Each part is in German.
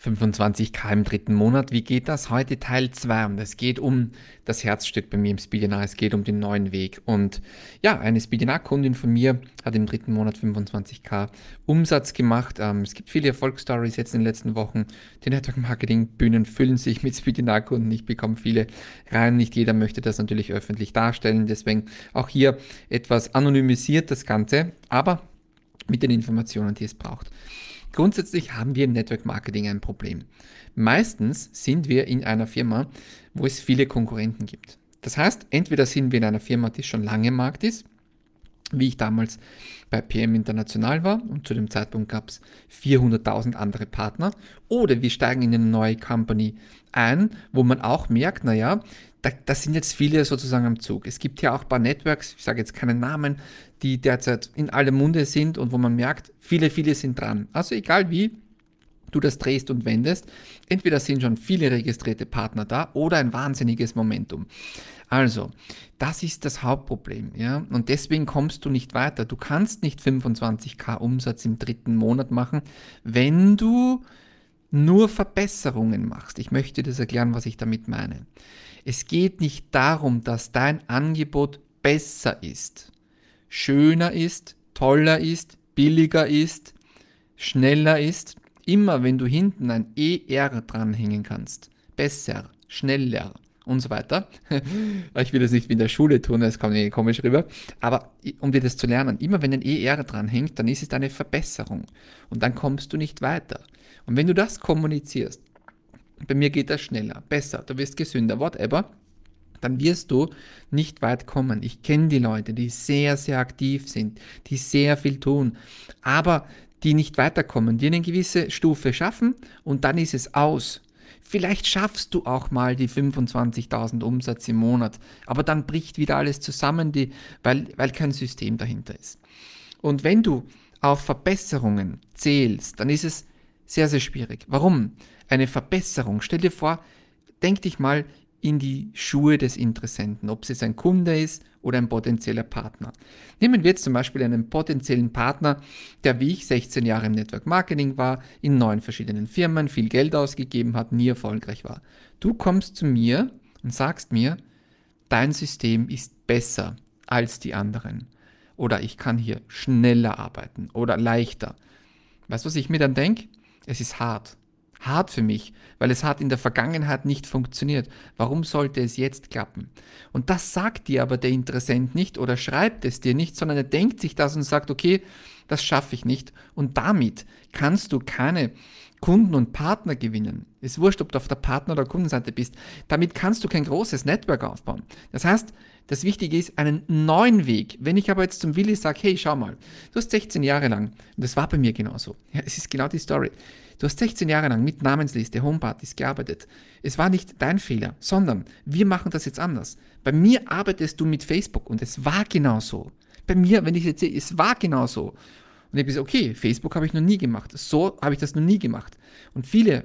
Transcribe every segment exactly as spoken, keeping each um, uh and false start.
fünfundzwanzigtausend im dritten Monat, wie geht das? Heute Teil zwei und es geht um das Herzstück bei mir im Speedinar, es geht um den neuen Weg. Und ja, eine Speedinar-Kundin von mir hat im dritten Monat fünfundzwanzigtausend Umsatz gemacht. Ähm, es gibt viele Erfolgsstories jetzt in den letzten Wochen. Die Network-Marketing-Bühnen füllen sich mit Speedinar-Kunden. Ich bekomme viele rein. Nicht jeder möchte das natürlich öffentlich darstellen. Deswegen auch hier etwas anonymisiert das Ganze, aber mit den Informationen, die es braucht. Grundsätzlich haben wir im Network Marketing ein Problem. Meistens sind wir in einer Firma, wo es viele Konkurrenten gibt. Das heißt, entweder sind wir in einer Firma, die schon lange im Markt ist, wie ich damals bei P M International war und zu dem Zeitpunkt gab es vierhunderttausend andere Partner, oder wir steigen in eine neue Company ein, wo man auch merkt, naja, da, da sind jetzt viele sozusagen am Zug. Es gibt ja auch ein paar Networks, ich sage jetzt keinen Namen, die derzeit in aller Munde sind und wo man merkt, viele, viele sind dran. Also egal wie du das drehst und wendest, entweder sind schon viele registrierte Partner da oder ein wahnsinniges Momentum. Also, das ist das Hauptproblem, ja, und deswegen kommst du nicht weiter. Du kannst nicht fünfundzwanzigtausend Umsatz im dritten Monat machen, wenn du nur Verbesserungen machst. Ich möchte das erklären, was ich damit meine. Es geht nicht darum, dass dein Angebot besser ist, schöner ist, toller ist, billiger ist, schneller ist. Immer wenn du hinten ein E R dranhängen kannst, besser, schneller und so weiter. Ich will das nicht wie in der Schule tun, das kommt mir komisch rüber. Aber um dir das zu lernen, immer wenn ein E R dranhängt, dann ist es eine Verbesserung. Und dann kommst du nicht weiter. Und wenn du das kommunizierst, bei mir geht das schneller, besser, du wirst gesünder, whatever, dann wirst du nicht weit kommen. Ich kenne die Leute, die sehr, sehr aktiv sind, die sehr viel tun, aber die nicht weiterkommen, die eine gewisse Stufe schaffen und dann ist es aus. Vielleicht schaffst du auch mal die fünfundzwanzigtausend Umsatz im Monat, aber dann bricht wieder alles zusammen, die, weil, weil kein System dahinter ist. Und wenn du auf Verbesserungen zählst, dann ist es sehr, sehr schwierig. Warum? Eine Verbesserung, stell dir vor, denk dich mal in die Schuhe des Interessenten, ob es jetzt ein Kunde ist oder ein potenzieller Partner. Nehmen wir jetzt zum Beispiel einen potenziellen Partner, der wie ich sechzehn Jahre im Network Marketing war, in neun verschiedenen Firmen, viel Geld ausgegeben hat, nie erfolgreich war. Du kommst zu mir und sagst mir, dein System ist besser als die anderen. Oder ich kann hier schneller arbeiten oder leichter. Weißt du, was ich mir dann denke? Es ist hart. Hart für mich, weil es hat in der Vergangenheit nicht funktioniert. Warum sollte es jetzt klappen? Und das sagt dir aber der Interessent nicht oder schreibt es dir nicht, sondern er denkt sich das und sagt, okay, das schaffe ich nicht. Und damit kannst du keine Kunden und Partner gewinnen. Ist wurscht, ob du auf der Partner- oder Kundenseite bist. Damit kannst du kein großes Network aufbauen. Das heißt, das Wichtige ist, einen neuen Weg. Wenn ich aber jetzt zum Willi sage, hey, schau mal, du hast sechzehn Jahre lang, und das war bei mir genauso, ja, es ist genau die Story, du hast sechzehn Jahre lang mit Namensliste, Homepartys gearbeitet. Es war nicht dein Fehler, sondern wir machen das jetzt anders. Bei mir arbeitest du mit Facebook und es war genauso. Bei mir, wenn ich jetzt sehe, es war genauso. Und ich habe gesagt, okay, Facebook habe ich noch nie gemacht. So habe ich das noch nie gemacht. Und viele,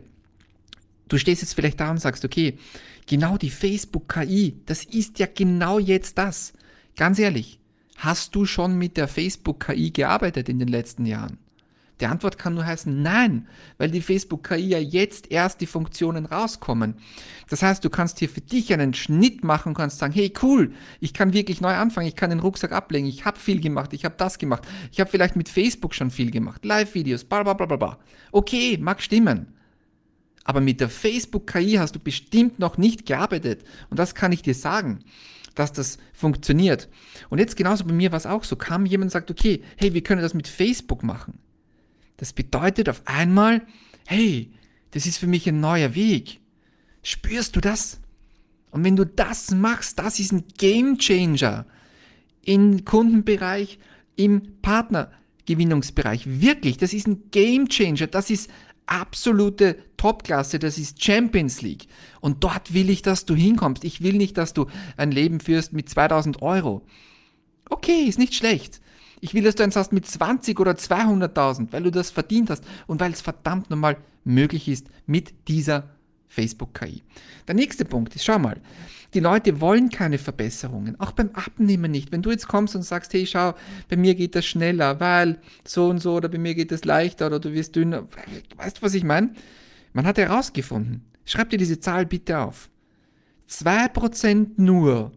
du stehst jetzt vielleicht da und sagst, okay, genau die Facebook-K I, das ist ja genau jetzt das. Ganz ehrlich, hast du schon mit der Facebook-K I gearbeitet in den letzten Jahren? Die Antwort kann nur heißen nein, weil die Facebook-K I ja jetzt erst die Funktionen rauskommen. Das heißt, du kannst hier für dich einen Schnitt machen und kannst sagen, hey cool, ich kann wirklich neu anfangen, ich kann den Rucksack ablegen, ich habe viel gemacht, ich habe das gemacht, ich habe vielleicht mit Facebook schon viel gemacht, Live-Videos, bla bla bla bla bla. Okay, mag stimmen. Aber mit der Facebook-K I hast du bestimmt noch nicht gearbeitet. Und das kann ich dir sagen, dass das funktioniert. Und jetzt genauso bei mir war es auch so, kam jemand und sagt, okay, hey, wir können das mit Facebook machen. Das bedeutet auf einmal, hey, das ist für mich ein neuer Weg. Spürst du das? Und wenn du das machst, das ist ein Gamechanger im Kundenbereich, im Partnergewinnungsbereich. Wirklich, das ist ein Gamechanger. Das ist absolute Topklasse, das ist Champions League. Und dort will ich, dass du hinkommst. Ich will nicht, dass du ein Leben führst mit zweitausend Euro. Okay, ist nicht schlecht. Ich will, dass du eins hast mit zwanzig oder zweihunderttausend, weil du das verdient hast und weil es verdammt nochmal möglich ist mit dieser Facebook-K I. Der nächste Punkt ist, schau mal, die Leute wollen keine Verbesserungen, auch beim Abnehmen nicht. Wenn du jetzt kommst und sagst, hey, schau, bei mir geht das schneller, weil so und so oder bei mir geht das leichter oder du wirst dünner, weißt du, was ich meine? Man hat herausgefunden, schreib dir diese Zahl bitte auf, zwei Prozent nur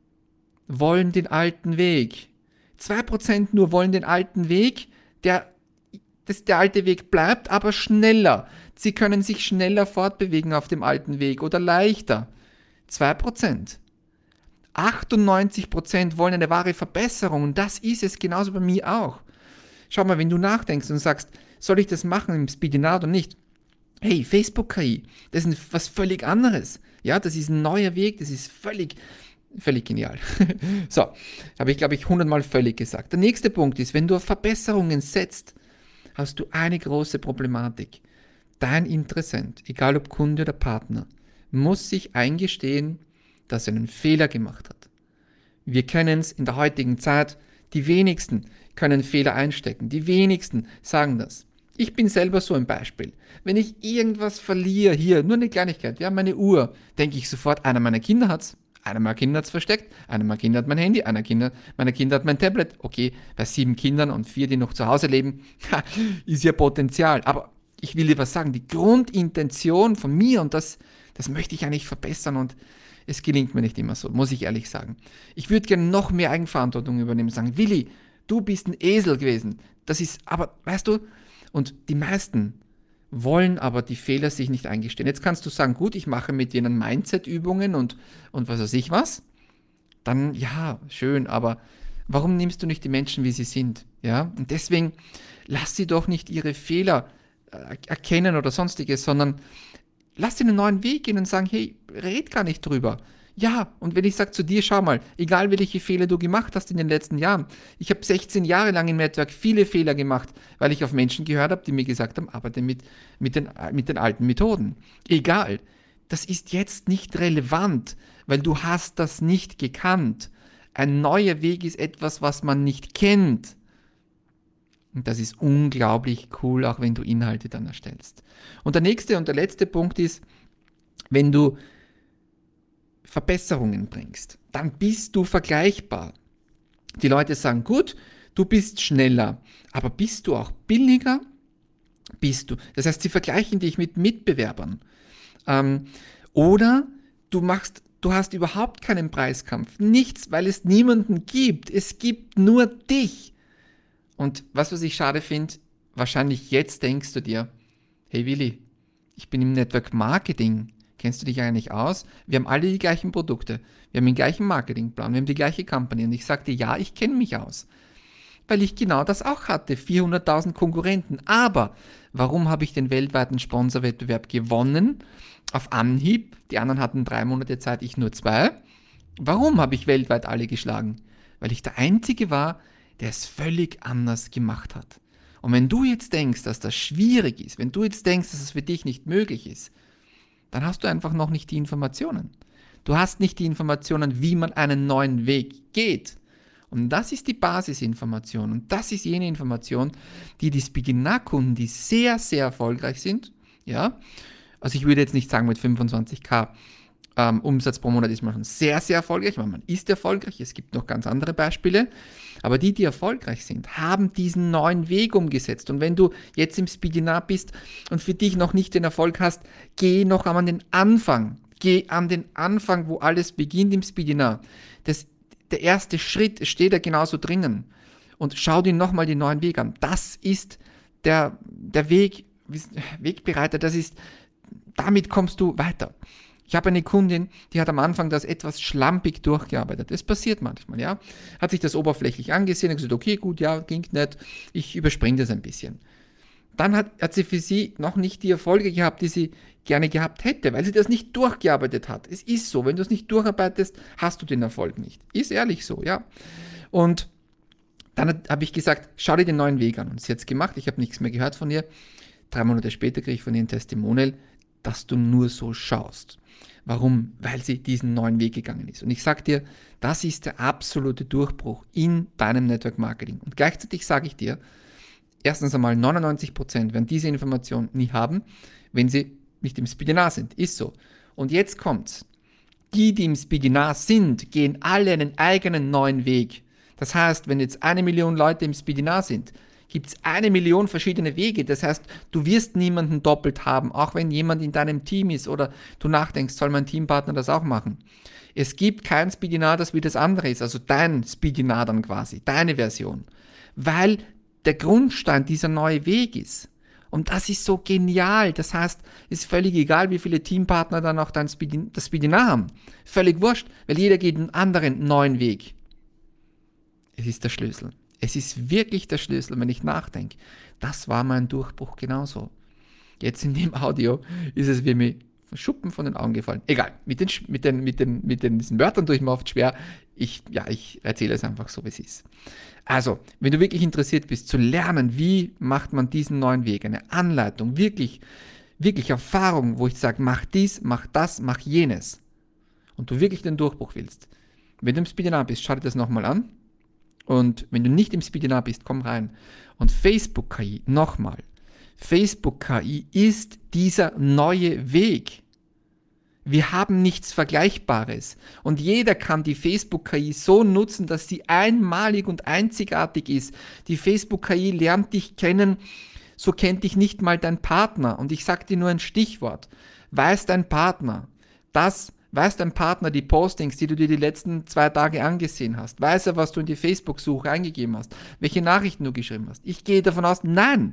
wollen den alten Weg. zwei Prozent nur wollen den alten Weg, der, das, der alte Weg bleibt, aber schneller. Sie können sich schneller fortbewegen auf dem alten Weg oder leichter. zwei Prozent. achtundneunzig Prozent wollen eine wahre Verbesserung und das ist es genauso bei mir auch. Schau mal, wenn du nachdenkst und sagst, soll ich das machen im Speedinar oder nicht? Hey, Facebook-K I, das ist was völlig anderes. Ja, das ist ein neuer Weg, das ist völlig, völlig genial. So, habe ich, glaube ich, hundertmal völlig gesagt. Der nächste Punkt ist, wenn du auf Verbesserungen setzt, hast du eine große Problematik. Dein Interessent, egal ob Kunde oder Partner, muss sich eingestehen, dass er einen Fehler gemacht hat. Wir kennen es in der heutigen Zeit, die wenigsten können Fehler einstecken, die wenigsten sagen das. Ich bin selber so ein Beispiel. Wenn ich irgendwas verliere, hier, nur eine Kleinigkeit, ja, meine Uhr, denke ich sofort, einer meiner Kinder hat es, einer meiner Kinder hat es versteckt, einer meiner Kinder hat mein Handy, einer Kinder, meiner Kinder hat mein Tablet. Okay, bei sieben Kindern und vier, die noch zu Hause leben, ist ja Potenzial. Aber ich will dir was sagen, die Grundintention von mir, und das, das möchte ich eigentlich verbessern und es gelingt mir nicht immer so, muss ich ehrlich sagen. Ich würde gerne noch mehr Eigenverantwortung übernehmen und sagen, Willi, du bist ein Esel gewesen. Das ist, aber, weißt du, und die meisten wollen aber die Fehler sich nicht eingestehen. Jetzt kannst du sagen, gut, ich mache mit denen Mindset-Übungen und, und was weiß ich was. Dann, ja, schön, aber warum nimmst du nicht die Menschen, wie sie sind? Ja, und deswegen lass sie doch nicht ihre Fehler äh, erkennen oder sonstiges, sondern lass sie einen neuen Weg gehen und sagen, hey, red gar nicht drüber. Ja, und wenn ich sage zu dir, schau mal, egal welche Fehler du gemacht hast in den letzten Jahren, ich habe sechzehn Jahre lang im Network viele Fehler gemacht, weil ich auf Menschen gehört habe, die mir gesagt haben, arbeite mit, mit, den, mit den alten Methoden. Egal, das ist jetzt nicht relevant, weil du hast das nicht gekannt. Ein neuer Weg ist etwas, was man nicht kennt. Und das ist unglaublich cool, auch wenn du Inhalte dann erstellst. Und der nächste und der letzte Punkt ist, wenn du Verbesserungen bringst, dann bist du vergleichbar. Die Leute sagen, gut, du bist schneller, aber bist du auch billiger? Bist du. Das heißt, sie vergleichen dich mit Mitbewerbern. Ähm, oder du machst, du hast überhaupt keinen Preiskampf. Nichts, weil es niemanden gibt. Es gibt nur dich. Und was, was ich schade finde, wahrscheinlich jetzt denkst du dir, hey Willi, ich bin im Network Marketing. Kennst du dich eigentlich aus? Wir haben alle die gleichen Produkte. Wir haben den gleichen Marketingplan. Wir haben die gleiche Company. Und ich sagte, ja, ich kenne mich aus. Weil ich genau das auch hatte. vierhunderttausend Konkurrenten. Aber warum habe ich den weltweiten Sponsorwettbewerb gewonnen? Auf Anhieb. Die anderen hatten drei Monate Zeit, ich nur zwei. Warum habe ich weltweit alle geschlagen? Weil ich der Einzige war, der es völlig anders gemacht hat. Und wenn du jetzt denkst, dass das schwierig ist, wenn du jetzt denkst, dass es für dich nicht möglich ist, dann hast du einfach noch nicht die Informationen. Du hast nicht die Informationen, wie man einen neuen Weg geht. Und das ist die Basisinformation. Und das ist jene Information, die die Speedinar-Kunden, die sehr, sehr erfolgreich sind, ja, also ich würde jetzt nicht sagen, mit fünfundzwanzigtausend ähm, Umsatz pro Monat ist man schon sehr, sehr erfolgreich, weil man ist erfolgreich. Es gibt noch ganz andere Beispiele. Aber die, die erfolgreich sind, haben diesen neuen Weg umgesetzt. Und wenn du jetzt im Speedinar bist und für dich noch nicht den Erfolg hast, geh noch an den Anfang. Geh an den Anfang, wo alles beginnt im Speedinar. Das, der erste Schritt steht da genauso drinnen. Und schau dir nochmal den neuen Weg an. Das ist der, der Weg, Wegbereiter, das ist, damit kommst du weiter. Ich habe eine Kundin, die hat am Anfang das etwas schlampig durchgearbeitet. Das passiert manchmal, ja. Hat sich das oberflächlich angesehen und gesagt, okay, gut, ja, ging nicht, ich überspringe das ein bisschen. Dann hat, hat sie für sie noch nicht die Erfolge gehabt, die sie gerne gehabt hätte, weil sie das nicht durchgearbeitet hat. Es ist so, wenn du es nicht durcharbeitest, hast du den Erfolg nicht. Ist ehrlich so, ja. Und dann habe ich gesagt, schau dir den neuen Weg an. Und sie hat es gemacht, ich habe nichts mehr gehört von ihr. Drei Monate später kriege ich von ihr ein Testimonial, dass du nur so schaust. Warum? Weil sie diesen neuen Weg gegangen ist. Und ich sage dir, das ist der absolute Durchbruch in deinem Network Marketing. Und gleichzeitig sage ich dir, erstens einmal neunundneunzig Prozent werden diese Information nie haben, wenn sie nicht im Speedinar sind. Ist so. Und jetzt kommt's. Die, die im Speedinar sind, gehen alle einen eigenen neuen Weg. Das heißt, wenn jetzt eine Million Leute im Speedinar sind, gibt es eine Million verschiedene Wege. Das heißt, du wirst niemanden doppelt haben, auch wenn jemand in deinem Team ist oder du nachdenkst, soll mein Teampartner das auch machen. Es gibt kein Speedinar, das wie das andere ist, also dein Speedinar dann quasi, deine Version, weil der Grundstein dieser neue Weg ist. Und das ist so genial. Das heißt, ist völlig egal, wie viele Teampartner dann auch dein Speedinar, das Speedinar haben. Völlig wurscht, weil jeder geht einen anderen neuen Weg. Es ist der Schlüssel. Es ist wirklich der Schlüssel, wenn ich nachdenke. Das war mein Durchbruch genauso. Jetzt in dem Audio ist es wie mir Schuppen von den Augen gefallen. Egal, mit den, mit den, mit den, mit den diesen Wörtern tue ich mir oft schwer. Ich, ja, ich erzähle es einfach so, wie es ist. Also, wenn du wirklich interessiert bist, zu lernen, wie macht man diesen neuen Weg, eine Anleitung, wirklich, wirklich Erfahrung, wo ich sage, mach dies, mach das, mach jenes, und du wirklich den Durchbruch willst. Wenn du im Speedinar bist, schau dir das nochmal an. Und wenn du nicht im Speedinar bist, komm rein. Und Facebook K I, nochmal. Facebook K I ist dieser neue Weg. Wir haben nichts Vergleichbares. Und jeder kann die Facebook K I so nutzen, dass sie einmalig und einzigartig ist. Die Facebook K I lernt dich kennen, so kennt dich nicht mal dein Partner. Und ich sage dir nur ein Stichwort. Weiß dein Partner, das Weiß dein Partner die Postings, die du dir die letzten zwei Tage angesehen hast? Weiß er, was du in die Facebook-Suche eingegeben hast? Welche Nachrichten du geschrieben hast? Ich gehe davon aus, nein.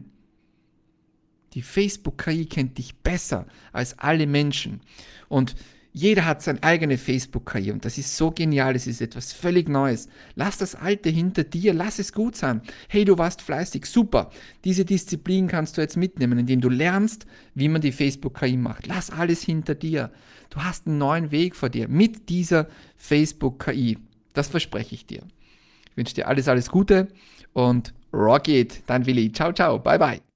Die Facebook-K I kennt dich besser als alle Menschen. Und jeder hat seine eigene Facebook-K I und das ist so genial, es ist etwas völlig Neues. Lass das Alte hinter dir, lass es gut sein. Hey, du warst fleißig, super. Diese Disziplin kannst du jetzt mitnehmen, indem du lernst, wie man die Facebook-K I macht. Lass alles hinter dir. Du hast einen neuen Weg vor dir mit dieser Facebook-K I. Das verspreche ich dir. Ich wünsche dir alles, alles Gute und rock it, dein Willi. Ciao, ciao, bye, bye.